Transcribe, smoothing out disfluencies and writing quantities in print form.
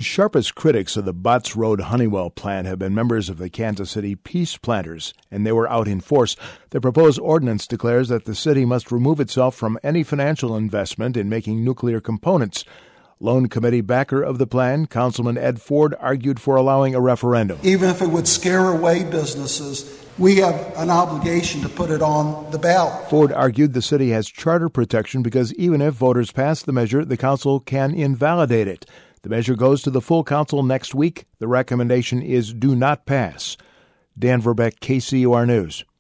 Sharpest critics of the Botts Road Honeywell plant have been members of the Kansas City Peace Planters, and they were out in force. The proposed ordinance declares that the city must remove itself from any financial investment in making nuclear components. Lone committee backer of the plan, Councilman Ed Ford, argued for allowing a referendum. Even if it would scare away businesses, we have an obligation to put it on the ballot. Ford argued the city has charter protection because even if voters pass the measure, the council can invalidate it. The measure goes to the full council next week. The recommendation is do not pass. Dan Verbeck, KCUR News.